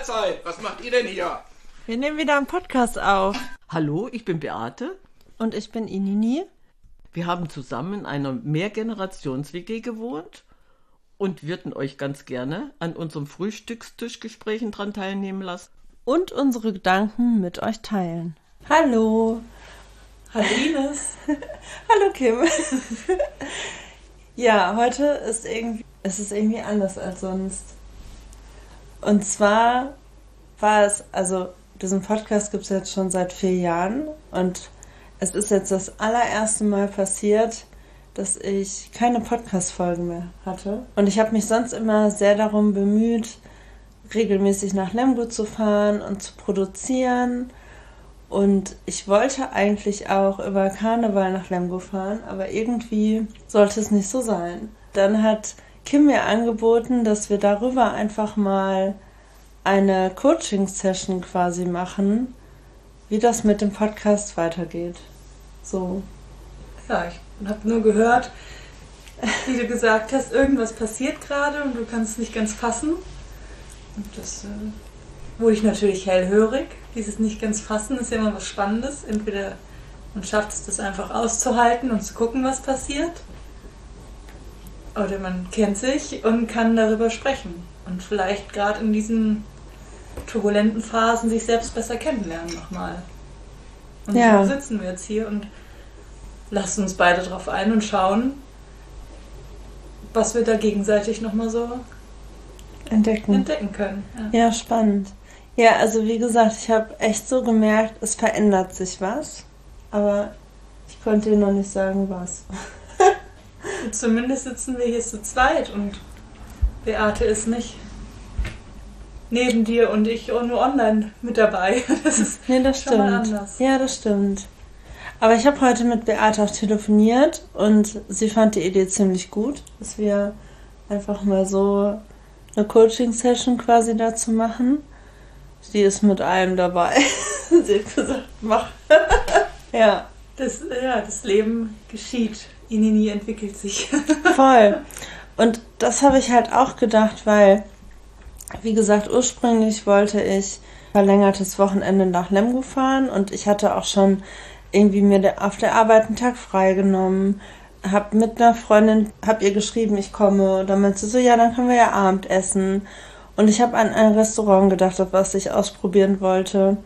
Mahlzeit! Was macht ihr denn hier? Wir nehmen wieder einen Podcast auf. Hallo, ich bin Beate. Und ich bin Inini. Wir haben zusammen in einer Mehrgenerations-WG gewohnt und würden euch ganz gerne an unserem Frühstückstischgesprächen dran teilnehmen lassen. Und unsere Gedanken mit euch teilen. Hallo. Hallo Ines. Hallo Kim. Ja, heute ist es irgendwie anders als sonst. Und zwar war es, also diesen Podcast gibt es jetzt schon seit 4 Jahren und es ist jetzt das allererste Mal passiert, dass ich keine Podcast-Folgen mehr hatte. Und ich habe mich sonst immer sehr darum bemüht, regelmäßig nach Lemgo zu fahren und zu produzieren. Und ich wollte eigentlich auch über Karneval nach Lemgo fahren, aber irgendwie sollte es nicht so sein. Dann hat Kim mir angeboten, dass wir darüber einfach mal eine Coaching-Session quasi machen, wie das mit dem Podcast weitergeht. So. Ja, ich habe nur gehört, wie du gesagt hast, irgendwas passiert gerade und du kannst es nicht ganz fassen. Und das wurde ich natürlich hellhörig. Dieses nicht ganz fassen ist ja immer was Spannendes. Entweder man schafft es, das einfach auszuhalten und zu gucken, was passiert. Oder man kennt sich und kann darüber sprechen. Und vielleicht gerade in diesen turbulenten Phasen sich selbst besser kennenlernen nochmal. Und Ja. so sitzen wir jetzt hier und lassen uns beide drauf ein und schauen, was wir da gegenseitig nochmal so Entdecken können. Ja, spannend. Ja, also wie gesagt, ich habe echt so gemerkt, es verändert sich was, aber ich konnte dir noch nicht sagen, was. Zumindest sitzen wir hier zu zweit und Beate ist nicht neben dir und ich nur online mit dabei. Das ist Nee, das schon mal stimmt. anders. Ja, das stimmt. Aber ich habe heute mit Beate auch telefoniert und sie fand die Idee ziemlich gut, dass wir einfach mal so eine Coaching-Session quasi dazu machen. Sie ist mit allem dabei. Sie hat gesagt, mach. Ja, Das Leben geschieht. Inini entwickelt sich. voll. Und das habe ich halt auch gedacht, weil, wie gesagt, ursprünglich wollte ich verlängertes Wochenende nach Lemgo fahren und ich hatte auch schon irgendwie mir auf der Arbeit einen Tag freigenommen, hab mit einer Freundin, hab ihr geschrieben, ich komme, und dann meinte sie so, ja, dann können wir ja Abendessen. Und ich habe an ein Restaurant gedacht, auf was ich ausprobieren wollte.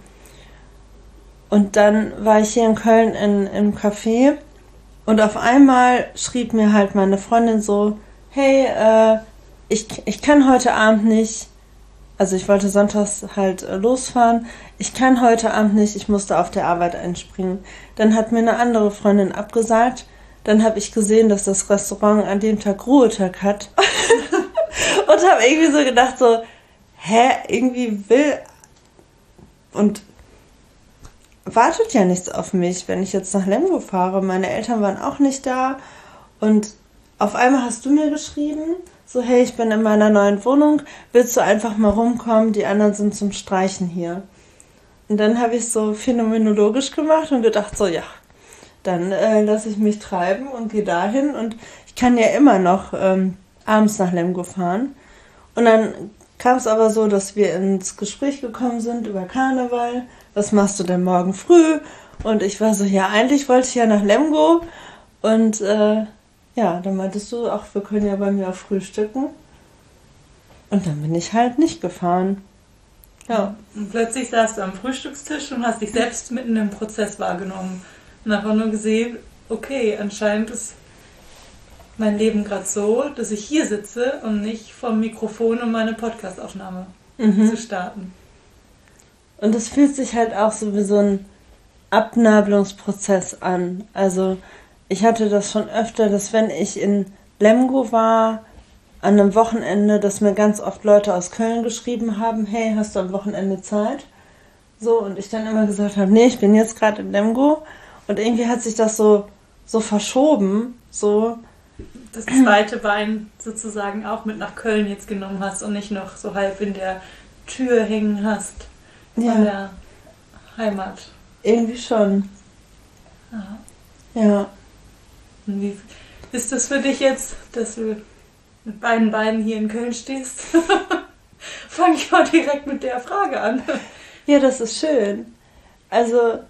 Und dann war ich hier in Köln im Café und auf einmal schrieb mir halt meine Freundin so, hey, ich kann heute Abend nicht, also ich wollte sonntags halt losfahren, ich kann heute Abend nicht, ich musste auf der Arbeit einspringen. Dann hat mir eine andere Freundin abgesagt, dann habe ich gesehen, dass das Restaurant an dem Tag Ruhetag hat und habe irgendwie so gedacht so, irgendwie will und wartet ja nichts auf mich, wenn ich jetzt nach Lemgo fahre. Meine Eltern waren auch nicht da und auf einmal hast du mir geschrieben, so, hey, ich bin in meiner neuen Wohnung, willst du einfach mal rumkommen, die anderen sind zum Streichen hier. Und dann habe ich so phänomenologisch gemacht und gedacht so, ja, dann lasse ich mich treiben und gehe dahin und ich kann ja immer noch abends nach Lemgo fahren. Und dann kam es aber so, dass wir ins Gespräch gekommen sind über Karneval. Was machst du denn morgen früh? Und ich war so, ja, eigentlich wollte ich ja nach Lemgo. Und ja, dann meintest du, ach, wir können ja bei mir auch frühstücken. Und dann bin ich halt nicht gefahren. Ja. Und plötzlich saß du am Frühstückstisch und hast dich selbst mitten im Prozess wahrgenommen. Und einfach nur gesehen, okay, anscheinend ist mein Leben gerade so, dass ich hier sitze und nicht vorm Mikrofon, um meine Podcastaufnahme zu starten. Und es fühlt sich halt auch so wie so ein Abnabelungsprozess an. Also ich hatte das schon öfter, dass wenn ich in Lemgo war, an einem Wochenende, dass mir ganz oft Leute aus Köln geschrieben haben, hey, hast du am Wochenende Zeit? So, und ich dann immer gesagt habe, nee, ich bin jetzt gerade in Lemgo. Und irgendwie hat sich das so verschoben, so. Das zweite Bein sozusagen auch mit nach Köln jetzt genommen hast und nicht noch so halb in der Tür hängen hast von der Heimat. Irgendwie schon. Ja. Ja. Und wie ist das für dich jetzt, dass du mit beiden Beinen hier in Köln stehst? fange ich mal direkt mit der Frage an. Ja, das ist schön. Also,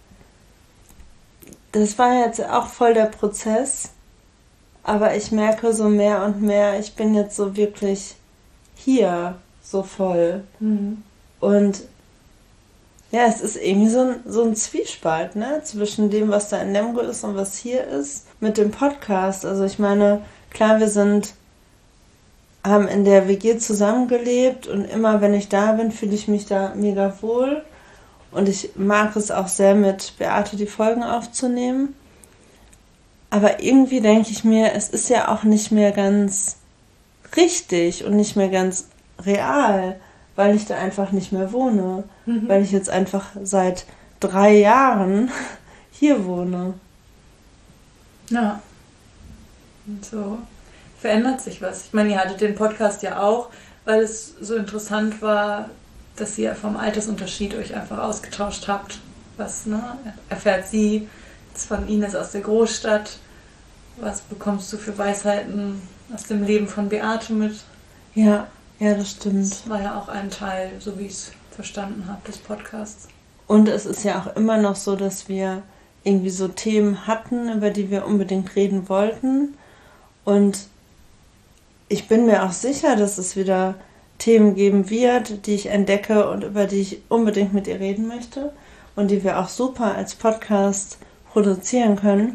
das war jetzt auch voll der Prozess, aber ich merke so mehr und mehr, ich bin jetzt so wirklich hier so voll. Mhm. Und ja, es ist irgendwie so ein Zwiespalt, ne, zwischen dem, was da in Lemgo ist und was hier ist, mit dem Podcast. Also ich meine, klar, haben in der WG zusammengelebt und immer, wenn ich da bin, fühle ich mich da mega wohl. Und ich mag es auch sehr, mit Beate die Folgen aufzunehmen. Aber irgendwie denke ich mir, es ist ja auch nicht mehr ganz richtig und nicht mehr ganz real, weil ich da einfach nicht mehr wohne. Weil ich jetzt einfach seit 3 Jahren hier wohne. Ja. Und so verändert sich was. Ich meine, ihr hattet den Podcast ja auch, weil es so interessant war, dass ihr vom Altersunterschied euch einfach ausgetauscht habt. Was, ne, erfährt sie jetzt von Ines aus der Großstadt? Was bekommst du für Weisheiten aus dem Leben von Beate mit? Ja, das stimmt. Das war ja auch ein Teil, so wie ich es verstanden habe, des Podcasts. Und es ist ja auch immer noch so, dass wir irgendwie so Themen hatten, über die wir unbedingt reden wollten. Und ich bin mir auch sicher, dass es wieder Themen geben wird, die ich entdecke und über die ich unbedingt mit ihr reden möchte und die wir auch super als Podcast produzieren können.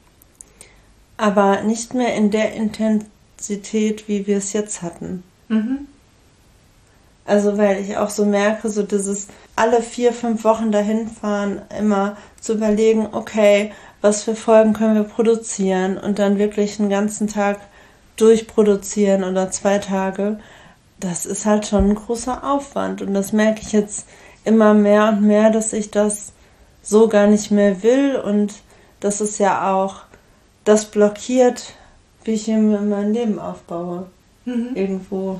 Aber nicht mehr in der Intensität, wie wir es jetzt hatten. Mhm. Also weil ich auch so merke, so dieses alle 4-5 Wochen dahin fahren, immer zu überlegen, okay, was für Folgen können wir produzieren und dann wirklich einen ganzen Tag durchproduzieren oder 2 Tage, das ist halt schon ein großer Aufwand. Und das merke ich jetzt immer mehr und mehr, dass ich das so gar nicht mehr will und dass es ja auch das blockiert, wie ich hier mein Leben aufbaue. Irgendwo.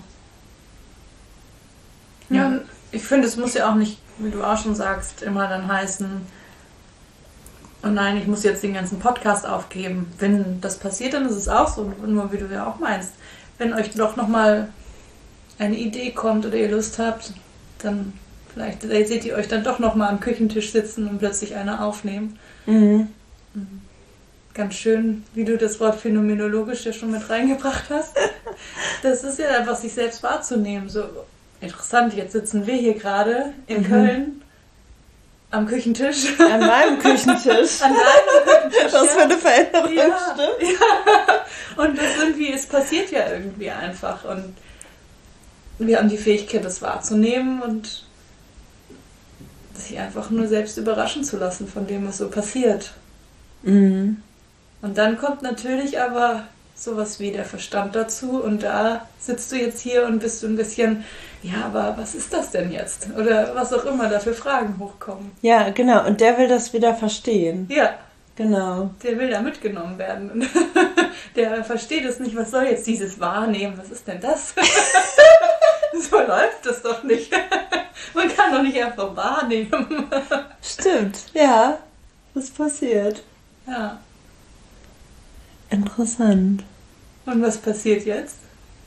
Ja, und ich finde, es muss ja auch nicht, wie du auch schon sagst, immer dann heißen, oh nein, ich muss jetzt den ganzen Podcast aufgeben. Wenn das passiert, dann ist es auch so, nur wie du ja auch meinst. Wenn euch doch nochmal eine Idee kommt oder ihr Lust habt, dann vielleicht seht ihr euch dann doch nochmal am Küchentisch sitzen und plötzlich eine aufnehmen. Mhm. Ganz schön, wie du das Wort phänomenologisch ja schon mit reingebracht hast. Das ist ja einfach, sich selbst wahrzunehmen. So interessant, jetzt sitzen wir hier gerade in Köln am Küchentisch. An meinem Küchentisch. An deinem Küchentisch. Was für eine Veränderung, ja, stimmt. ja. Und das irgendwie, es passiert ja irgendwie einfach. Und wir haben die Fähigkeit, das wahrzunehmen und sich einfach nur selbst überraschen zu lassen von dem, was so passiert. Mhm. Und dann kommt natürlich aber sowas wie der Verstand dazu und da sitzt du jetzt hier und bist du ein bisschen, ja, aber was ist das denn jetzt? Oder was auch immer da für Fragen hochkommen. Ja, genau. Und der will das wieder verstehen. Ja, Genau. der will da mitgenommen werden. Der versteht es nicht, was soll jetzt dieses Wahrnehmen? Was ist denn das? So läuft das doch nicht. Man kann doch nicht einfach wahrnehmen. Stimmt, ja. Das passiert. Ja. Interessant. Und was passiert jetzt?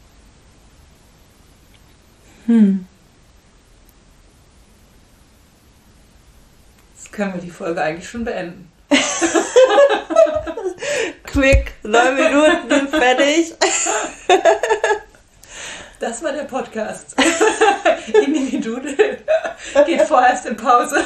Jetzt können wir die Folge eigentlich schon beenden. Quick, 9 Minuten, fertig. Das war der Podcast. Individuell geht vorerst in Pause.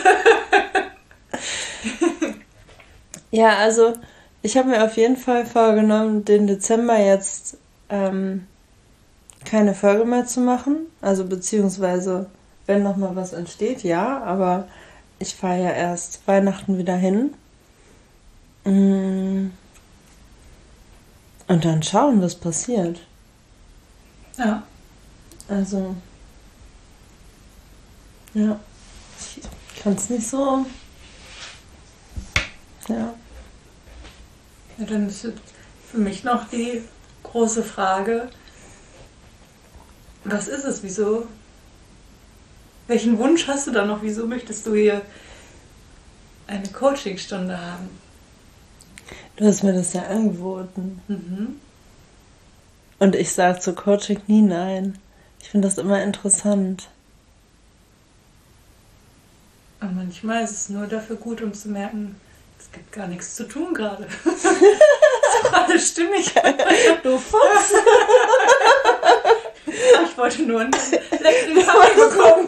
Ja, also ich habe mir auf jeden Fall vorgenommen, den Dezember jetzt keine Folge mehr zu machen. Also beziehungsweise, wenn noch mal was entsteht, ja, aber ich fahre ja erst Weihnachten wieder hin. Und dann schauen, was passiert. Ja. Also, ja, ich kann es nicht so. Ja. Ja, dann ist für mich noch die große Frage, was ist es, wieso? Welchen Wunsch hast du da noch? Wieso möchtest du hier eine Coachingstunde haben? Du hast mir das ja angeboten. Mhm. Und ich sage zu Coaching nie nein. Ich finde das immer interessant. Und manchmal ist es nur dafür gut, um zu merken, es gibt gar nichts zu tun gerade. Ist doch alles stimmig. Du Fuchs! Ich wollte nur einen leckeren Kaffee bekommen.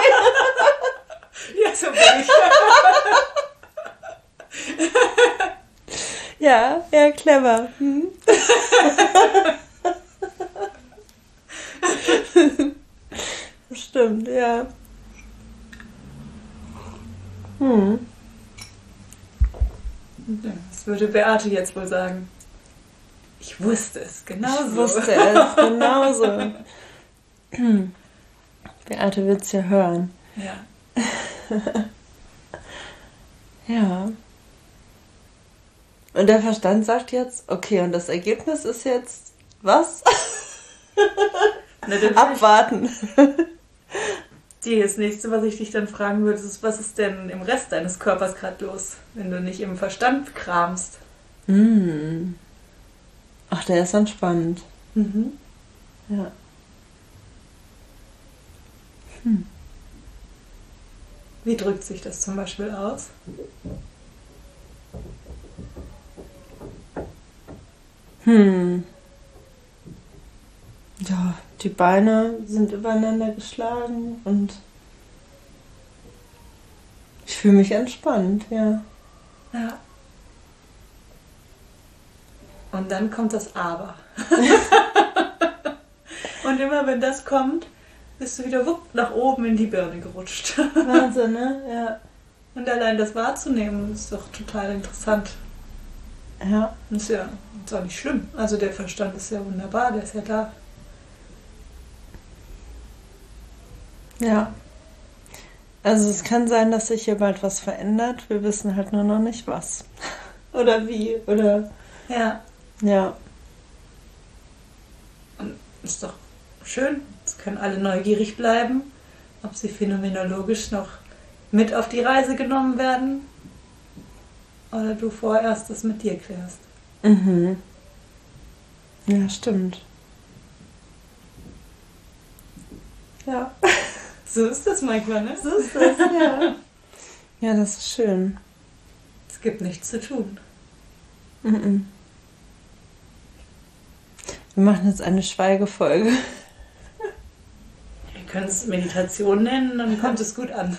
Ja, so bin ich. Ja, ja, clever. Hm? Das stimmt, ja. Hm. Das würde Beate jetzt wohl sagen. Ich wusste es genauso. Ich wusste es genauso. Beate wird's ja hören. Ja. Ja. Und der Verstand sagt jetzt, okay, und das Ergebnis ist jetzt was? Abwarten. Das nächste, was ich dich dann fragen würde, ist, was ist denn im Rest deines Körpers gerade los, wenn du nicht im Verstand kramst? Ach, der ist dann spannend. Mhm. Ja. Wie drückt sich das zum Beispiel aus? Ja, die Beine sind übereinander geschlagen und ich fühle mich entspannt, ja. Ja. Und dann kommt das Aber. Und immer wenn das kommt, bist du wieder wupp nach oben in die Birne gerutscht. Wahnsinn, ne? Ja. Und allein das wahrzunehmen, ist doch total interessant. Ja. Und ist ja ist auch nicht schlimm. Also der Verstand ist ja wunderbar, der ist ja da. Ja. Also es kann sein, dass sich hier bald was verändert. Wir wissen halt nur noch nicht was. Oder wie. Oder. Ja. Ja. Und ist doch schön. Jetzt können alle neugierig bleiben, ob sie phänomenologisch noch mit auf die Reise genommen werden. Oder du vorerst das mit dir klärst. Mhm. Ja, stimmt. Ja. So ist das manchmal, ne? So ist das, ja. Ja, das ist schön. Es gibt nichts zu tun. Mhm. Wir machen jetzt eine Schweigefolge. Wir können es Meditation nennen, dann kommt es gut an.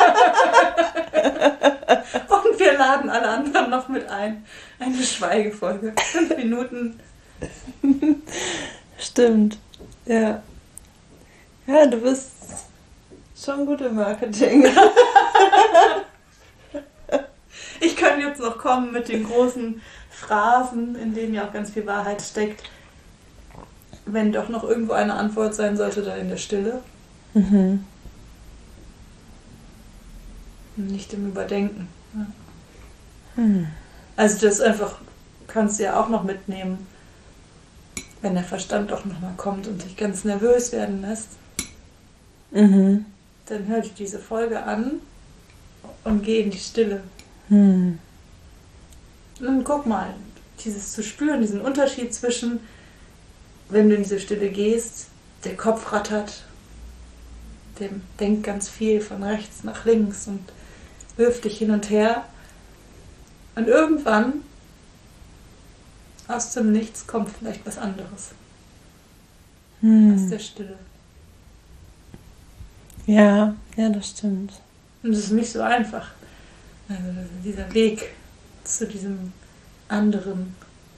Und wir laden alle anderen noch mit ein. Eine Schweigefolge. 5 Minuten. Stimmt. Ja. Ja, du bist schon gut im Marketing. Ich kann jetzt noch kommen mit den großen Phrasen, in denen ja auch ganz viel Wahrheit steckt. Wenn doch noch irgendwo eine Antwort sein sollte, dann in der Stille. Mhm. Nicht im Überdenken. Ja. Hm. Also das einfach kannst du ja auch noch mitnehmen, wenn der Verstand doch nochmal kommt und dich ganz nervös werden lässt. Mhm. Dann hör dir diese Folge an und geh in die Stille. Hm. Und guck mal, dieses zu spüren, diesen Unterschied zwischen, wenn du in diese Stille gehst, der Kopf rattert, der denkt ganz viel von rechts nach links und wirft dich hin und her. Und irgendwann, aus dem Nichts, kommt vielleicht was anderes. Aus der Stille. Ja, ja, das stimmt. Und es ist nicht so einfach. Also dieser Weg zu diesem anderen.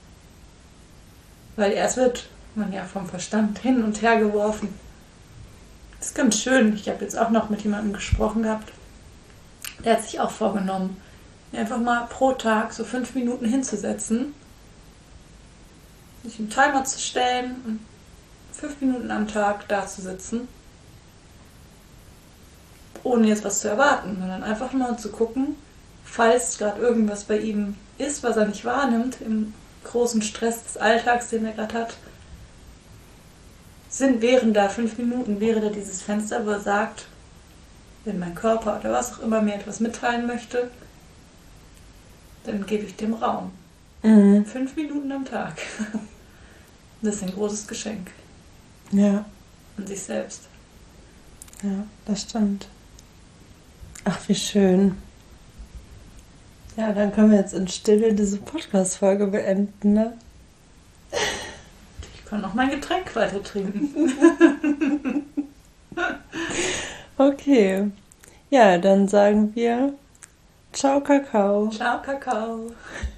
Weil erst wird man ja vom Verstand hin und her geworfen. Das ist ganz schön. Ich habe jetzt auch noch mit jemandem gesprochen gehabt. Der hat sich auch vorgenommen, einfach mal pro Tag so 5 Minuten hinzusetzen, sich einen Timer zu stellen und 5 Minuten am Tag da zu sitzen, ohne jetzt was zu erwarten, sondern einfach mal zu gucken, falls gerade irgendwas bei ihm ist, was er nicht wahrnimmt, im großen Stress des Alltags, den er gerade hat, wären da 5 Minuten, wäre da dieses Fenster, wo er sagt, wenn mein Körper oder was auch immer mir etwas mitteilen möchte, dann gebe ich dem Raum. 5 Minuten am Tag. Das ist ein großes Geschenk. Ja. an sich selbst. Ja, das stimmt. Ach, wie schön. Ja, dann können wir jetzt in Stille diese Podcast-Folge beenden, ne? Ich kann noch mein Getränk weiter trinken. Okay. Ja, dann sagen wir Ciao, Kakao. Ciao, Kakao.